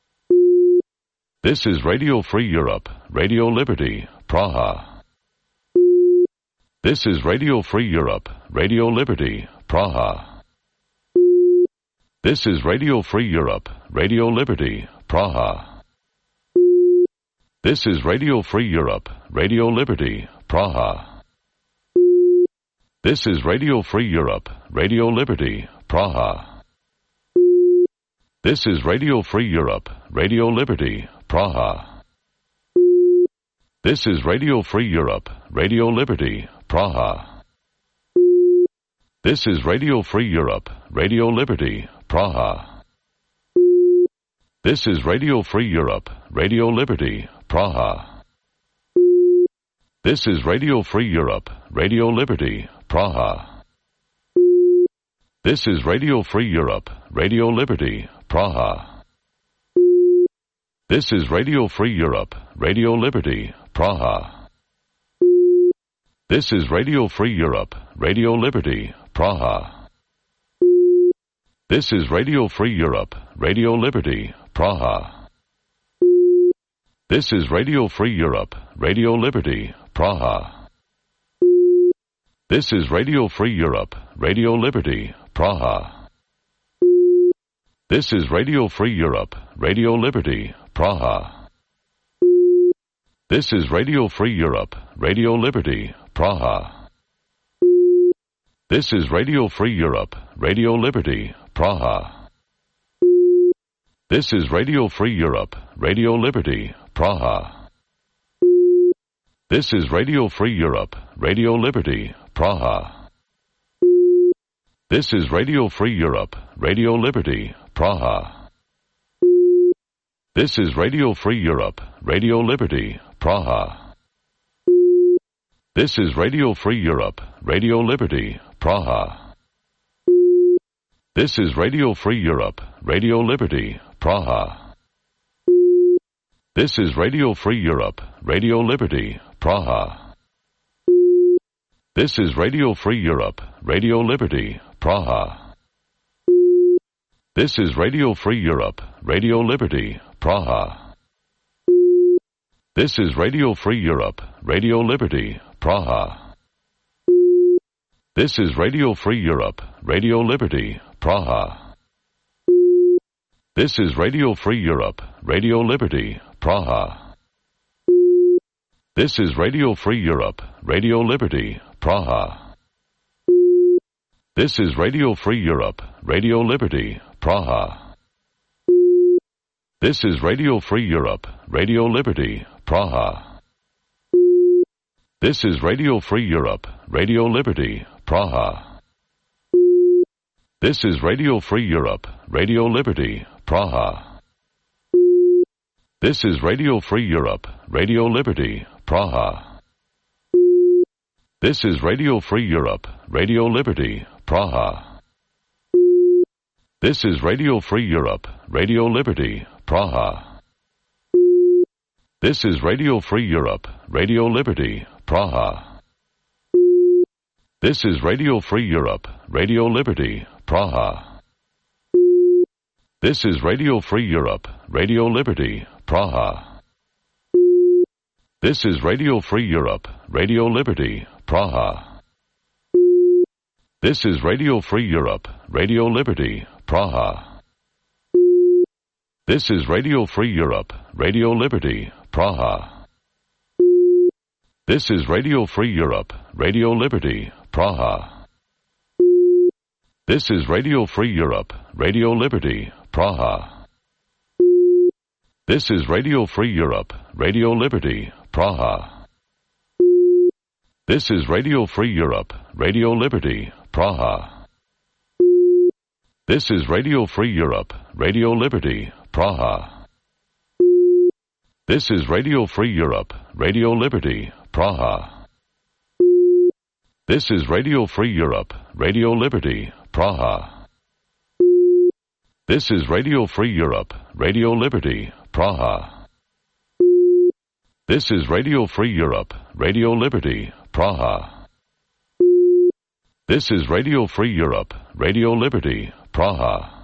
This is Radio Free Europe, Radio Liberty, Praha. This is Radio Free Europe, Radio Liberty, Praha. This is Radio Free Europe, Radio Liberty, Praha. This is Radio Free Europe, Radio Liberty, Praha. This is Radio Free Europe, Radio Liberty, Praha. This is Radio Free Europe, Radio Liberty, Praha. This is Radio Free Europe, Radio Liberty, Praha. This is Radio Free Europe, Radio Liberty, Praha. This is Radio Free Europe, Radio Liberty, Praha. This is Radio Free Europe, Radio Liberty, Praha. This is Radio Free Europe, Radio Liberty, Praha. This is Radio Free Europe, Radio Liberty, Praha. This is Radio Free Europe, Radio Liberty, Praha. This is Radio Free Europe, Radio Liberty, Praha. This is Radio Free Europe, Radio Liberty, Praha. This is Radio Free Europe, Radio Liberty, Praha. This is Radio Free Europe, Radio Liberty, Praha. This is Radio Free Europe, Radio Liberty, Praha. This is Radio Free Europe, Radio Liberty, Praha. This is Radio Free Europe, Radio Liberty, Praha. This is Radio Free Europe, Radio Liberty, Praha. This is Radio Free Europe, Radio Liberty, Praha. This is Radio Free Europe, Radio Liberty, Praha. This is Radio Free Europe, Radio Liberty, Praha. This is Radio Free Europe, Radio Liberty, Praha. This is Radio Free Europe, Radio Liberty, Praha. This is Radio Free Europe, Radio Liberty, Praha. This is Radio Free Europe, Radio Liberty, Praha. This is Radio Free Europe, Radio Liberty, Praha. This is Radio Free Europe, Radio Liberty, Praha. This is Radio Free Europe, Radio Liberty, Praha. This is Radio Free Europe, Radio Liberty, Praha. This is Radio Free Europe, Radio Liberty, Praha. This is Radio Free Europe, Radio Liberty, Praha. This is Radio Free Europe, Radio Liberty, Praha. This is Radio Free Europe, Radio Liberty, Praha. This is Radio Free Europe, Radio Liberty, Praha. This is Radio Free Europe, Radio Liberty, Praha. This is Radio Free Europe, Radio Liberty, Praha. This is Radio Free Europe, Radio Liberty, Praha. This is Radio Free Europe, Radio Liberty, Praha. This is Radio Free Europe, Radio Liberty, Praha. This is Radio Free Europe, Radio Liberty, Praha. This is Radio Free Europe, Radio Liberty, Praha. This is Radio Free Europe, Radio Liberty, Praha. This is Radio Free Europe, Radio Liberty, Praha. This is Radio Free Europe, Radio Liberty, Praha. This is Radio Free Europe, Radio Liberty, Praha. This is Radio Free Europe, Radio Liberty, Praha. This is Radio Free Europe, Radio Liberty, Praha. This is Radio Free Europe, Radio Liberty, Praha. This is Radio Free Europe, Radio Liberty, Praha. This is Radio Free Europe, Radio Liberty, Praha. This is Radio Free Europe, Radio Liberty, Praha. This is Radio Free Europe, Radio Liberty, Praha.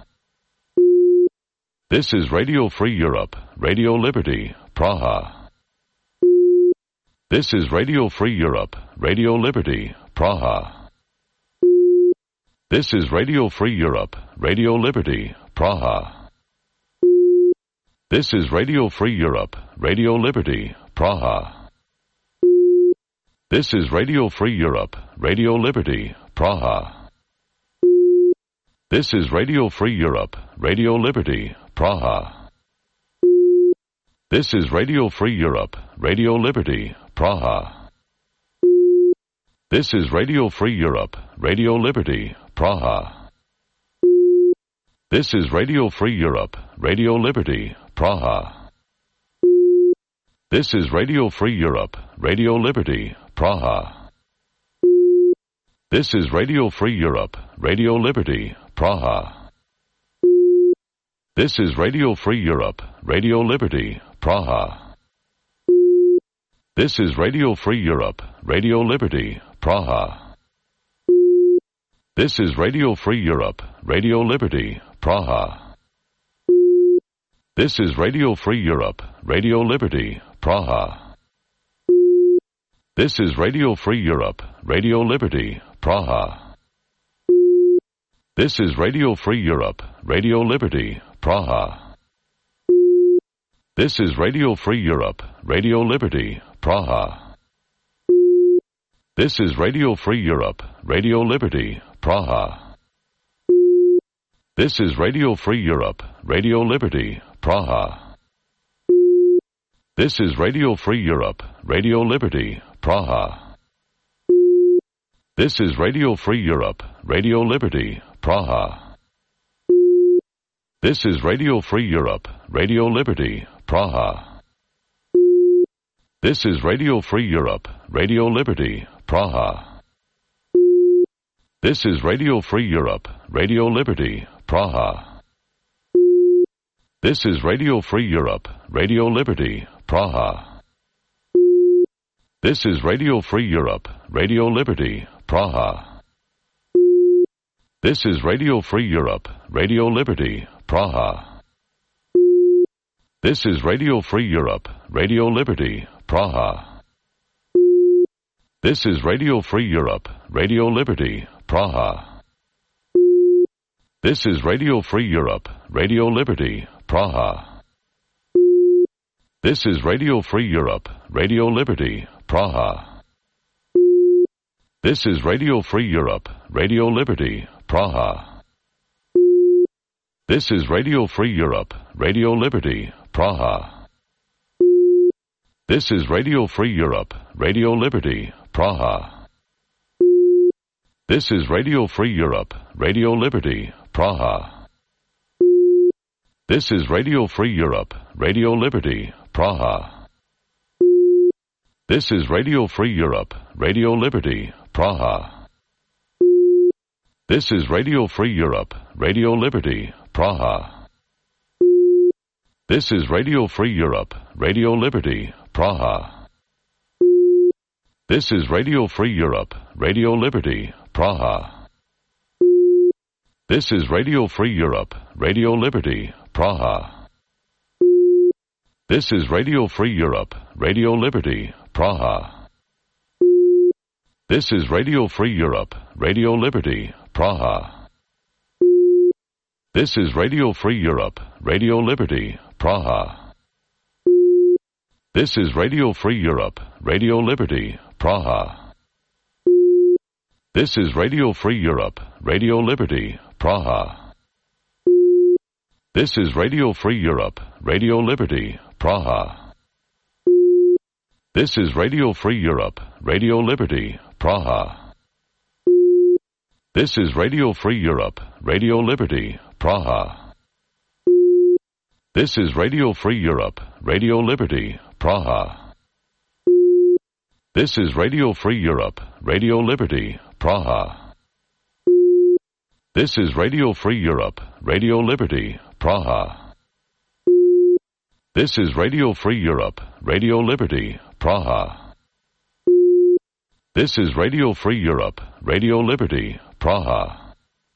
This is Radio Free Europe, Radio Liberty, Praha. This is Radio Free Europe, Radio Liberty, Praha. This is Radio Free Europe, Radio Liberty, Praha. This is Radio Free Europe, Radio Liberty, Praha. This is Radio Free Europe, Radio Liberty, Praha. This is Radio Free Europe, Radio Liberty, Praha. This is Radio Free Europe, Radio Liberty, Praha. This is Radio Free Europe, Radio Liberty, Praha. This is Radio Free Europe, Radio Liberty, Praha. This is Radio Free Europe, Radio Liberty, Praha. This is Radio Free Europe, Radio Liberty, Praha. This is Radio Free Europe, Radio Liberty, Praha. This is Radio Free Europe, Radio Liberty, Praha. This is Radio Free Europe, Radio Liberty, Praha. This is Radio Free Europe, Radio Liberty, Praha. This is Radio Free Europe, Radio Liberty, Praha. This is Radio Free Europe, Radio Liberty, Praha. This is Radio Free Europe, Radio Liberty, Praha. This is Radio Free Europe, Radio Liberty, Praha. This is Radio Free Europe, Radio Liberty, Praha. This is Radio Free Europe, Radio Liberty, Praha. This is Radio Free Europe, Radio Liberty, Praha. This is Radio Free Europe, Radio Liberty, Praha. This is Radio Free Europe, Radio Liberty, Praha. This is Radio Free Europe, Radio Liberty, Praha. This is Radio Free Europe, Radio Liberty, Praha. This is Radio Free Europe, Radio Liberty, Praha. This is Radio Free Europe, Radio Liberty, Praha. This is Radio Free Europe, Radio Liberty, Praha. This is Radio Free Europe, Radio Liberty, Praha. This is Radio Free Europe, Radio Liberty, Praha. This is Radio Free Europe, Radio Liberty, Praha. This is Radio Free Europe, Radio Liberty, Praha. This is Radio Free Europe, Radio Liberty, Praha. This is Radio Free Europe, Radio Liberty, Praha. This is Radio Free Europe, Radio Liberty, Praha. This is Radio Free Europe, Radio Liberty, Praha. This is Radio Free Europe, Radio Liberty, Praha. This is Radio Free Europe, Radio Liberty, Praha. This is Radio Free Europe, Radio Liberty, Praha. This is Radio Free Europe, Radio Liberty, Praha. This is Radio Free Europe, Radio Liberty, Praha. This is Radio Free Europe, Radio Liberty, Praha. This is Radio Free Europe, Radio Liberty, Praha. This is Radio Free Europe, Radio Liberty, Praha. This is Radio Free Europe, Radio Liberty, Praha. This is Radio Free Europe, Radio Liberty, Praha. This is Radio Free Europe, Radio Liberty, Praha. This is Radio Free Europe, Radio Liberty, Praha. This is Radio Free Europe, Radio Liberty, Praha. This is Radio Free Europe, Radio Liberty, Praha. This is Radio Free Europe, Radio Liberty, Praha. This is Radio Free Europe, Radio Liberty, Praha. This is Radio Free Europe, Radio Liberty, Praha. This is Radio Free Europe, Radio Liberty, Praha.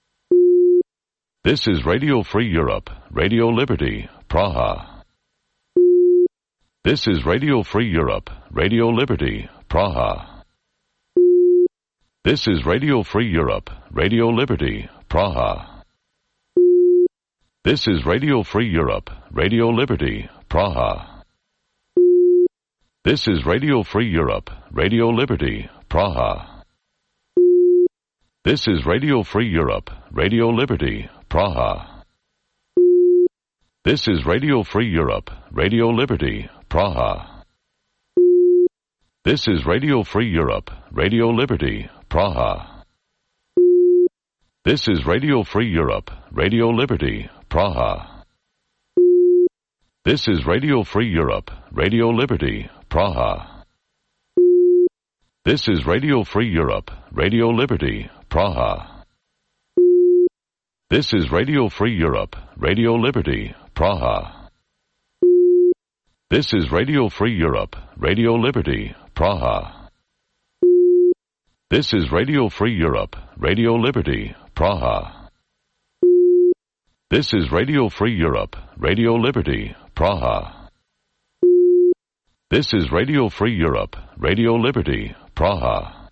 This is Radio Free Europe, Radio Liberty, Praha. This is Radio Free Europe, Radio Liberty, Praha. This is Radio Free Europe, Radio Liberty, Praha. This is Radio Free Europe, Radio Liberty, Praha. This is Radio Free Europe, Radio Liberty, Praha. This is Radio Free Europe, Radio Liberty, Praha. This is Radio Free Europe, Radio Liberty, Praha. This is Radio Free Europe, Radio Liberty, Praha. This is Radio Free Europe, Radio Liberty, Praha. This is Radio Free Europe, Radio Liberty, Praha. This is Radio Free Europe, Radio Liberty, Praha. This is Radio Free Europe, Radio Liberty, Praha. This is Radio Free Europe, Radio Liberty, Praha. This is Radio Free Europe, Radio Liberty, Praha. This is Radio Free Europe, Radio Liberty, Praha. This is Radio Free Europe, Radio Liberty, Praha.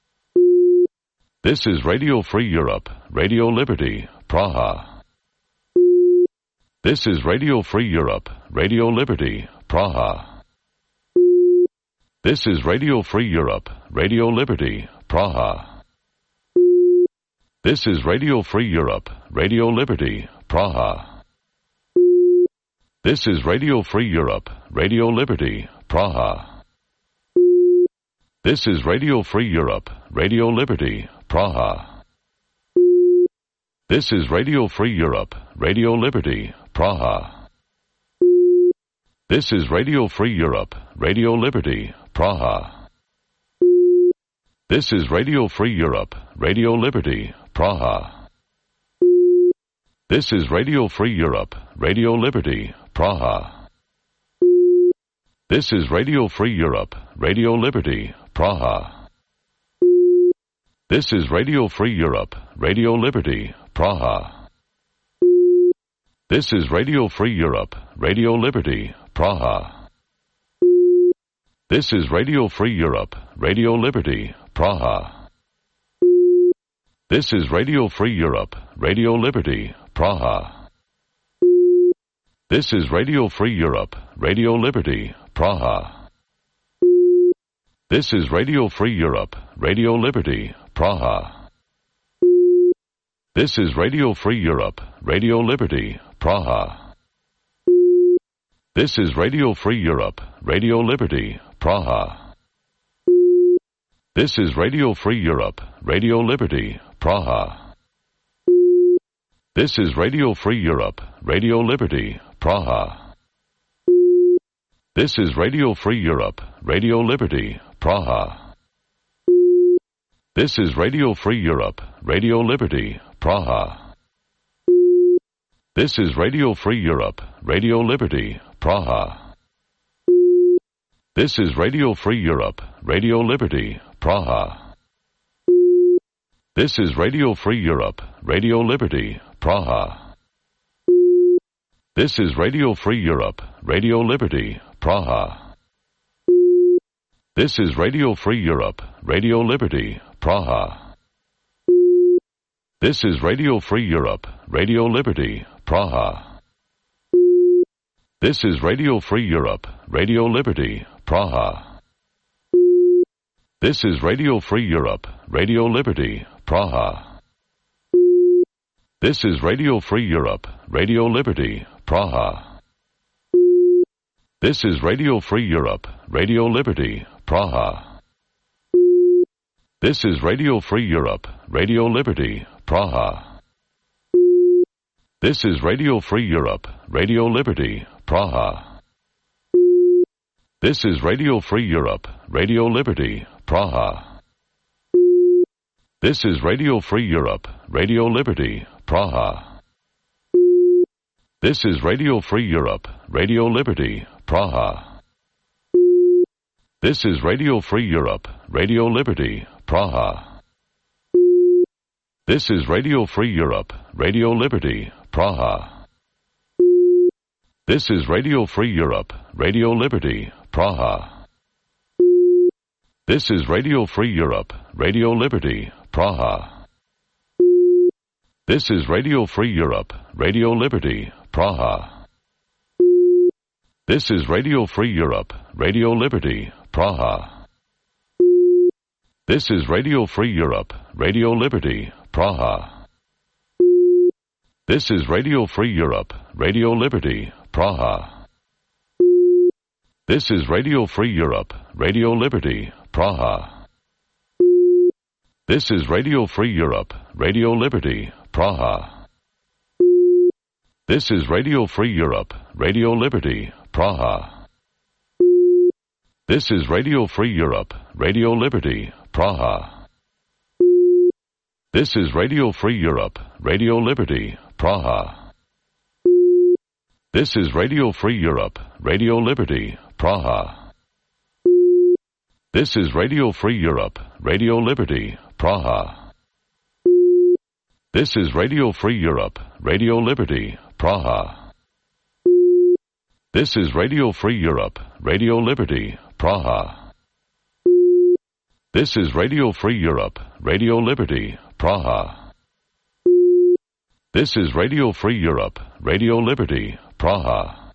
This is Radio Free Europe, Radio Liberty, Praha. This is Radio Free Europe, Radio Liberty, Praha. This is Radio Free Europe, Radio Liberty, Praha. This is Radio Free Europe, Radio Liberty, Praha. This is Radio Free Europe, Radio Liberty, Praha. This is Radio Free Europe, Radio Liberty, Praha. This is Radio Free Europe, Radio Liberty, Praha. This is Radio Free Europe, Radio Liberty, Praha. This is Radio Free Europe, Radio Liberty, Praha. This is Radio Free Europe, Radio Liberty, Praha. This is Radio Free Europe, Radio Liberty, Praha. This is Radio Free Europe, Radio Liberty, Praha. This is Radio Free Europe, Radio Liberty, Praha. This is Radio Free Europe, Radio Liberty, Praha. This is Radio Free Europe, Radio Liberty, Praha. This is Radio Free Europe, Radio Liberty, Praha. This is Radio Free Europe, Radio Liberty, Praha. This is Radio Free Europe, Radio Liberty, Praha. This is Radio Free Europe, Radio Liberty, Praha. This is Radio Free Europe, Radio Liberty, Praha. This is Radio Free Europe, Radio Liberty, Praha. This is Radio Free Europe, Radio Liberty, Praha. This is Radio Free Europe, Radio Liberty, Praha. This is Radio Free Europe, Radio Liberty, Praha. This is Radio Free Europe, Radio Liberty, Praha. This is Radio Free Europe, Radio Liberty, Praha. This is Radio Free Europe, Radio Liberty, Praha. This is Radio Free Europe, Radio Liberty, Praha. This is Radio Free Europe, Radio Liberty, Praha. This is Radio Free Europe, Radio Liberty, Praha. This is Radio Free Europe, Radio Liberty, Praha. This is Radio Free Europe, Radio Liberty, Praha. This is Radio Free Europe, Radio Liberty, Praha. This is Radio Free Europe, Radio Liberty, Praha. This is Radio Free Europe, Radio Liberty, Praha. This is Radio Free Europe, Radio Liberty, Praha. This is Radio Free Europe, Radio Liberty, Praha. This is Radio Free Europe, Radio Liberty, Praha. This is Radio Free Europe, Radio Liberty, Praha. This is Radio Free Europe, Radio Liberty, Praha. This is Radio Free Europe, Radio Liberty, Praha. This is Radio Free Europe, Radio Liberty, Praha. This is Radio Free Europe, Radio Liberty, Praha. This is Radio Free Europe, Radio Liberty, Praha. This is Radio Free Europe, Radio Liberty, Praha. This is Radio Free Europe, Radio Liberty, Praha. This is Radio Free Europe, Radio Liberty, Praha. This is Radio Free Europe, Radio Liberty, Praha. This is Radio Free Europe, Radio Liberty, Praha. This is Radio Free Europe, Radio Liberty, Praha. This is Radio Free Europe, Radio Liberty, Praha. This is Radio Free Europe, Radio Liberty, Praha. This is Radio Free Europe, Radio Liberty, Praha. This is Radio Free Europe, Radio Liberty, Praha. This is Radio Free Europe, Radio Liberty, Praha. This is Radio Free Europe, Radio Liberty, Praha. This is Radio Free Europe, Radio Liberty, Praha.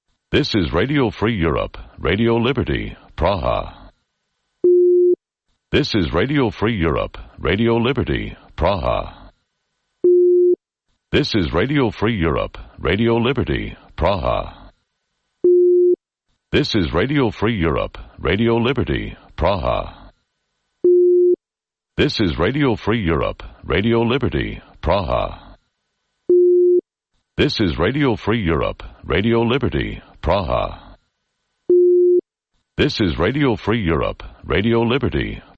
This is Radio Free Europe, Radio Liberty, Praha. This is Radio Free Europe, Radio Liberty, Praha. This is Radio Free Europe, Radio Liberty, Praha. This is Radio Free Europe, Radio Liberty, Praha. This is Radio Free Europe, Radio Liberty, Praha. This is Radio Free Europe, Radio Liberty, Praha. This is Radio Free Europe, Radio Liberty,